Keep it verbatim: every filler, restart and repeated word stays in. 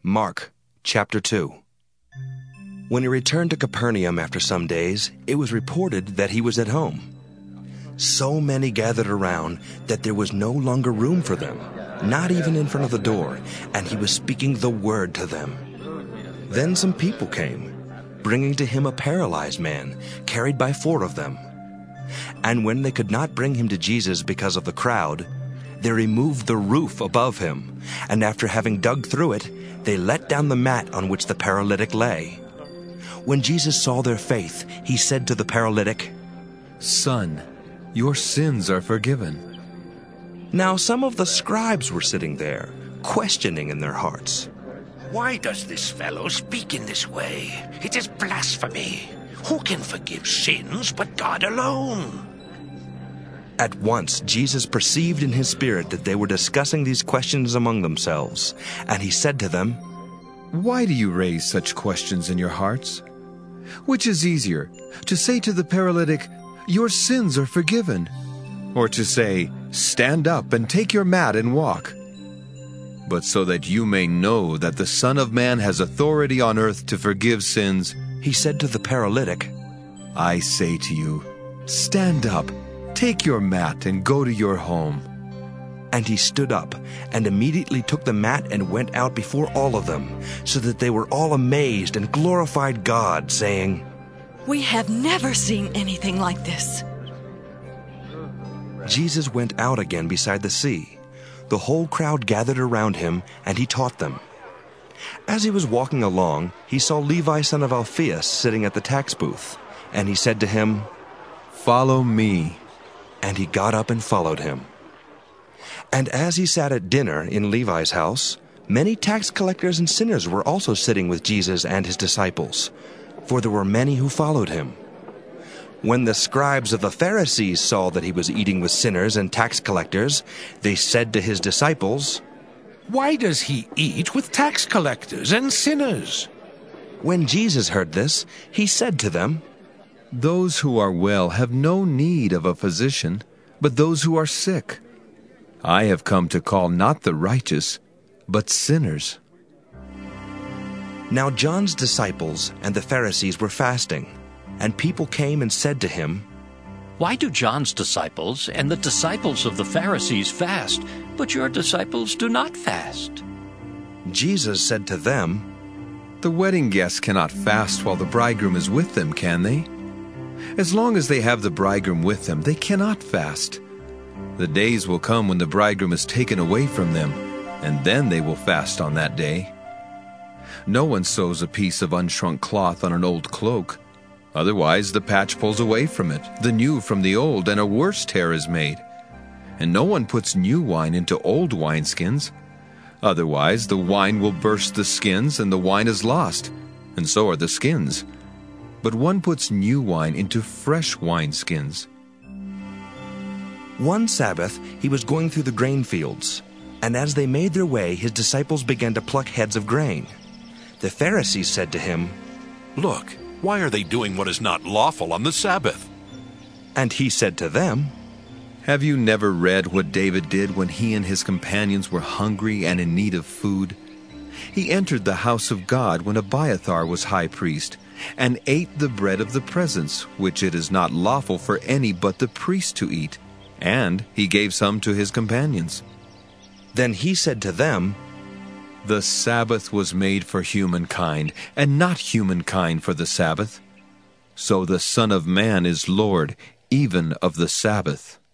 Mark chapter two. When he returned to Capernaum after some days, it was reported that he was at home. So many gathered around that there was no longer room for them, not even in front of the door, and he was speaking the word to them. Then some people came, bringing to him a paralyzed man, carried by four of them. And when they could not bring him to Jesus because of the crowd, they removed the roof above him, and after having dug through it, they let down the mat on which the paralytic lay. When Jesus saw their faith, he said to the paralytic, "Son, your sins are forgiven." Now some of the scribes were sitting there, questioning in their hearts, "Why does this fellow speak in this way? It is blasphemy. Who can forgive sins but God alone?" At once Jesus perceived in his spirit that they were discussing these questions among themselves, and he said to them, "Why do you raise such questions in your hearts? Which is easier, to say to the paralytic, 'Your sins are forgiven,' or to say, 'Stand up and take your mat and walk'? But so that you may know that the Son of Man has authority on earth to forgive sins," he said to the paralytic, "I say to you, stand up, take your mat and go to your home." And he stood up, and immediately took the mat and went out before all of them, so that they were all amazed and glorified God, saying, "We have never seen anything like this." Jesus went out again beside the sea. The whole crowd gathered around him, and he taught them. As he was walking along, he saw Levi son of Alphaeus sitting at the tax booth, and he said to him, "Follow me." And he got up and followed him. And as he sat at dinner in Levi's house, many tax collectors and sinners were also sitting with Jesus and his disciples, for there were many who followed him. When the scribes of the Pharisees saw that he was eating with sinners and tax collectors, they said to his disciples, "Why does he eat with tax collectors and sinners?" When Jesus heard this, he said to them, "Those who are well have no need of a physician, but those who are sick. I have come to call not the righteous, but sinners." Now John's disciples and the Pharisees were fasting, and people came and said to him, "Why do John's disciples and the disciples of the Pharisees fast, but your disciples do not fast?" Jesus said to them, "The wedding guests cannot fast while the bridegroom is with them, can they? As long as they have the bridegroom with them, they cannot fast. The days will come when the bridegroom is taken away from them, and then they will fast on that day. No one sews a piece of unshrunk cloth on an old cloak. Otherwise the patch pulls away from it, the new from the old, and a worse tear is made. And no one puts new wine into old wineskins. Otherwise the wine will burst the skins, and the wine is lost, and so are the skins. But one puts new wine into fresh wineskins." One Sabbath he was going through the grain fields, and as they made their way, his disciples began to pluck heads of grain. The Pharisees said to him, "Look, why are they doing what is not lawful on the Sabbath?" And he said to them, "Have you never read what David did when he and his companions were hungry and in need of food? He entered the house of God when Abiathar was high priest, and ate the bread of the presence, which it is not lawful for any but the priest to eat, and he gave some to his companions." Then he said to them, "The Sabbath was made for humankind, and not humankind for the Sabbath. So the Son of Man is Lord, even of the Sabbath."